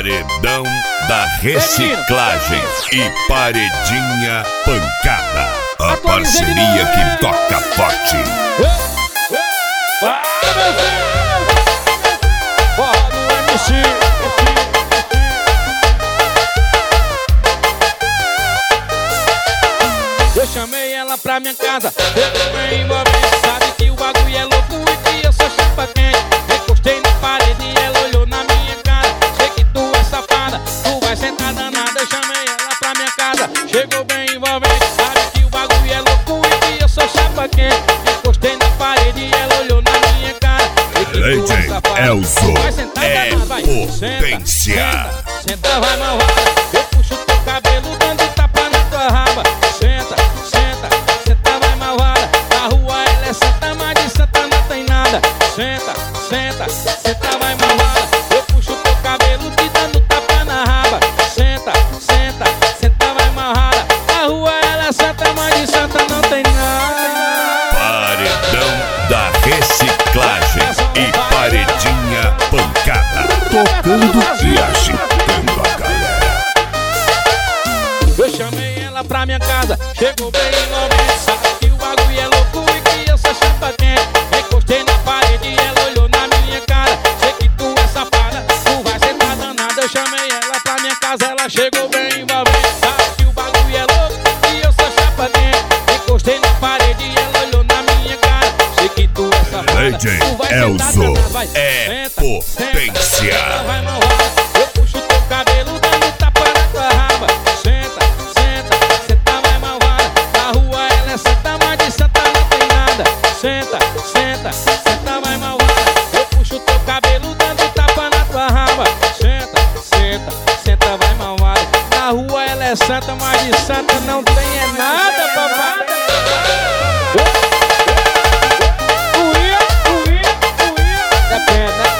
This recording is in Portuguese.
Paredão da reciclagem e Paredinha Pancada. A parceria que toca forte. Bora no MC. Eu chamei ela pra minha casa, eu bem envolvente. Sabe que o bagulho é louco e que eu sou chapa quente. Encostei na parede e ela olhou na minha cara. Sei que tu é safada, tu vai sentar danada. Eu chamei ela pra minha casa, chegou bem envolvente. Sabe que o bagulho é louco e que eu sou chapa quente. Encostei na parede e ela olhou na minha cara. DJ Elzo é potência. Senta, vai malvada. Eu puxo teu cabelo dando tapa na tua raba. Senta, senta, senta, vai malvada. Na rua ela é santa, mas de santa não tem nada. Senta, senta, senta, vai malvada. Eu puxo teu cabelo te dando tapa na raba. Senta, senta, senta, vai malvada. Na rua ela é santa, mas de santa não tem nada. Paredão da reciclagem e Paredinha Pancada. Tocando e agitando a galera. Eu chamei ela pra minha casa, chegou bem envolvente. Sabe que o bagulho é louco e que eu sou chapa quente. Encostei na parede e ela olhou na minha cara. Sei que tu é safada, tu vai sentar danada. Eu chamei ela pra minha casa, ela chegou bem envolvente. Sabe que o bagulho é louco e eu sou chapa quente. Encostei na parede e ela olhou na minha cara. Sei que tu é safada, DJ tu vai sentar Elzo danada. Vai, é senta, potência. senta, vai malvada. Eu puxo teu cabelo dando tapa na tua raba. Senta, senta, senta, vai malvada. Na rua ela é santa, mas de santa não tem nada. Senta, senta, senta, vai malvada. Eu puxo teu cabelo dando tapa na tua raba. Senta, senta, senta, vai malvada. Na rua ela é santa, mas de santa não tem é nada, papai. Depende, né?